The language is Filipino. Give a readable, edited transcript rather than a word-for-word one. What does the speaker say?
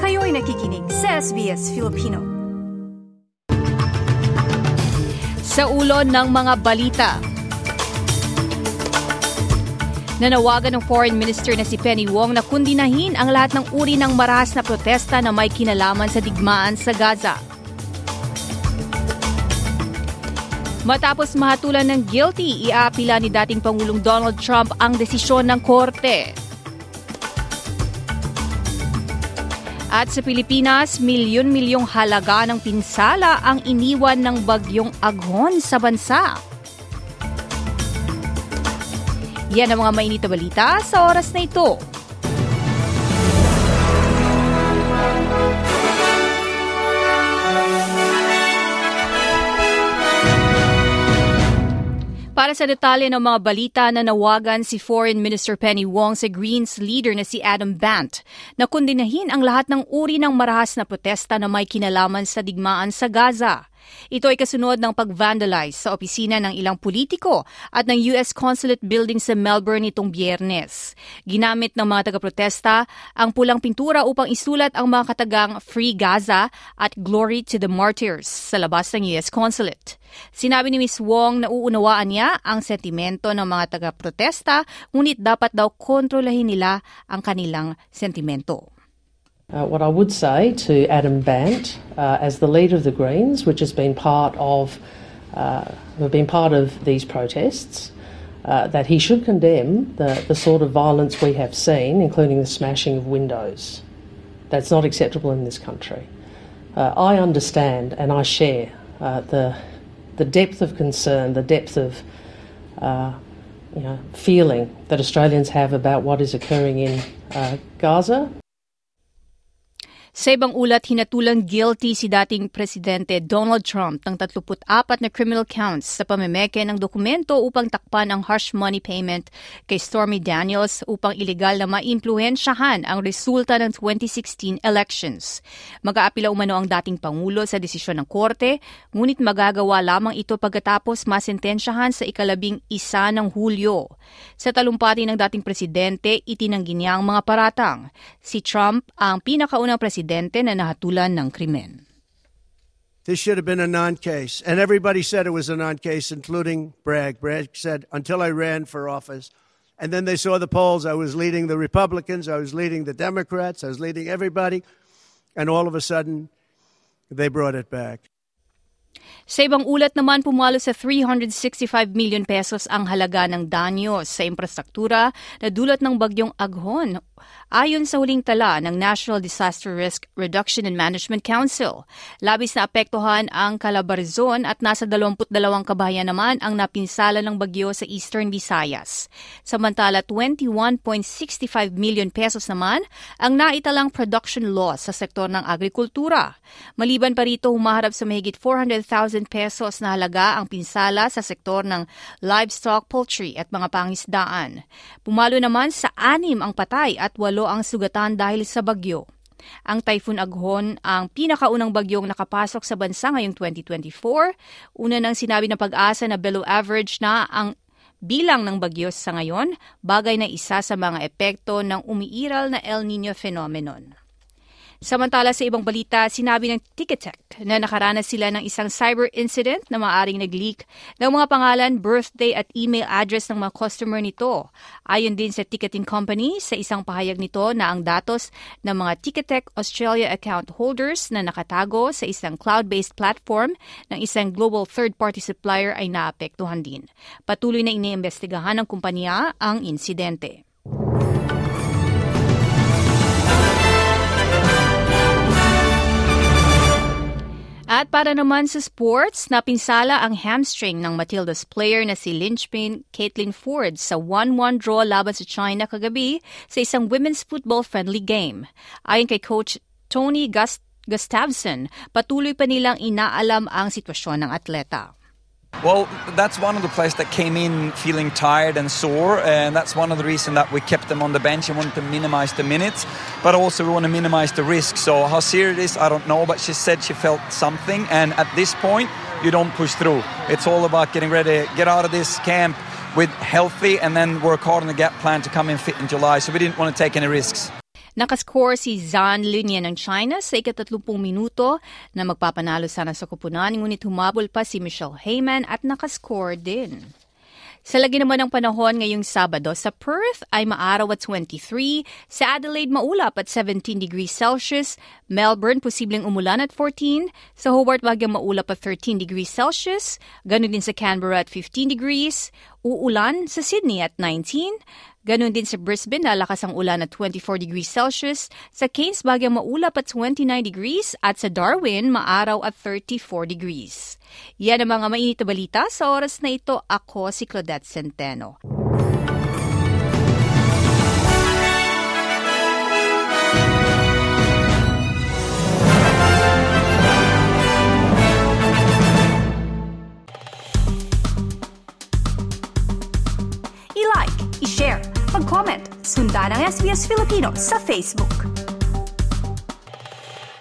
Kayo'y nakikinig sa SBS Filipino. Sa ulo ng mga balita, nanawagan ng Foreign Minister na si Penny Wong na kundinahin ang lahat ng uri ng marahas na protesta na may kinalaman sa digmaan sa Gaza. Matapos mahatulan ng guilty, iaapila ni dating Pangulong Donald Trump ang desisyon ng korte. At sa Pilipinas, milyon-milyong halaga ng pinsala ang iniwan ng bagyong Aghon sa bansa. Yan ang mga mainit na balita sa oras na ito. Para sa detalye ng mga balita, nanawagan si Foreign Minister Penny Wong sa Greens leader na si Adam Bandt na kundinahin ang lahat ng uri ng marahas na protesta na may kinalaman sa digmaan sa Gaza. Ito ay kasunod ng pag-vandalize sa opisina ng ilang politiko at ng U.S. Consulate building sa Melbourne itong Biyernes. Ginamit ng mga taga-protesta ang pulang pintura upang isulat ang mga katagang Free Gaza at Glory to the Martyrs sa labas ng U.S. Consulate. Sinabi ni Ms. Wong na uunawaan niya ang sentimento ng mga taga-protesta, ngunit dapat daw kontrolahin nila ang kanilang sentimento. What I would say to Adam Bandt, as the leader of the Greens, which has been part of these protests, that he should condemn the sort of violence we have seen, including the smashing of windows. That's not acceptable in this country. I understand and I share the depth of concern, the depth of feeling that Australians have about what is occurring in Gaza. Sa ibang ulat, hinatulang guilty si dating Presidente Donald Trump ng 34 na criminal counts sa pamemeke ng dokumento upang takpan ang hush money payment kay Stormy Daniels upang iligal na maimpluwensyahan ang resulta ng 2016 elections. Mag-aapila umano ang dating Pangulo sa desisyon ng korte, ngunit magagawa lamang ito pagkatapos masentensyahan sa 11 ng Hulyo. Sa talumpati ng dating Presidente, itinanggi niya ang mga paratang. Si Trump ang pinakaunang presidente na nahatulan ng krimen. This should have been a non-case. And everybody said it was a non-case, including Bragg. Bragg said, until I ran for office. And then they saw the polls. I was leading the Republicans. I was leading the Democrats. I was leading everybody. And all of a sudden, they brought it back. Sa ibang ulat naman, pumalo sa 365 million pesos ang halaga ng danyos sa infrastruktura na dulot ng bagyong Aghon, ayon sa huling tala ng National Disaster Risk Reduction and Management Council. Labis na apektuhan ang Calabarzon at nasa 22 kabahayan naman ang napinsala ng bagyo sa Eastern Visayas. Samantala, 21.65 million pesos naman ang naitalang production loss sa sektor ng agrikultura. Maliban pa rito, humaharap sa mahigit 400,000 pesos na halaga ang pinsala sa sektor ng livestock, poultry at mga pangisdaan. Pumalo naman sa 6 ang patay at 8 ang sugatan dahil sa bagyo. Ang Typhoon Aghon ang pinakaunang bagyong nakapasok sa bansa ngayong 2024. Una nang sinabi ng Pag-asa na below average na ang bilang ng bagyo sa ngayon, bagay na isa sa mga epekto ng umiiral na El Niño phenomenon. Samantala sa ibang balita, sinabi ng Ticketek na nakaranas sila ng isang cyber incident na maaaring nag-leak ng mga pangalan, birthday at email address ng mga customer nito. Ayon din sa ticketing company, sa isang pahayag nito na ang datos ng mga Ticketek Australia account holders na nakatago sa isang cloud-based platform ng isang global third-party supplier ay naapektuhan din. Patuloy na iniimbestigahan ng kumpanya ang insidente. At para naman sa sports, napinsala ang hamstring ng Matildas player na si Linchpin Caitlin Ford sa 1-1 draw laban sa China kagabi sa isang women's football friendly game. Ayon kay Coach Tony Gustavsson, patuloy pa nilang inaalam ang sitwasyon ng atleta. Well, that's one of the players that came in feeling tired and sore, and that's one of the reasons that we kept them on the bench and wanted to minimize the minutes, but also we want to minimize the risk. So how serious it is, I don't know, but she said she felt something, and at this point, you don't push through. It's all about getting ready, get out of this camp with healthy, and then work hard on the gap plan to come in fit in July, so we didn't want to take any risks. Nakascore si Zhang Linyan ng China sa 30 minuto na magpapanalo sana sa koponan, ngunit humabol pa si Michelle Heyman at nakascore din. Sa lagi naman ng panahon ngayong Sabado, sa Perth ay maaraw at 23, sa Adelaide maulap at 17 degrees Celsius, Melbourne posibleng umulan at 14, sa Hobart bagyang maulap at 13 degrees Celsius, ganun din sa Canberra at 15 degrees, uulan sa Sydney at 19, ganun din sa Brisbane, lalakas ang ulan at 24 degrees Celsius. Sa Cairns, bagyang maulap at 29 degrees. At sa Darwin, maaraw at 34 degrees. Yan ang mga mainit na balita. Sa oras na ito, ako si Claudette Centeno. I-like, i-share, mag-comment, sundan ang SBS Filipino sa Facebook.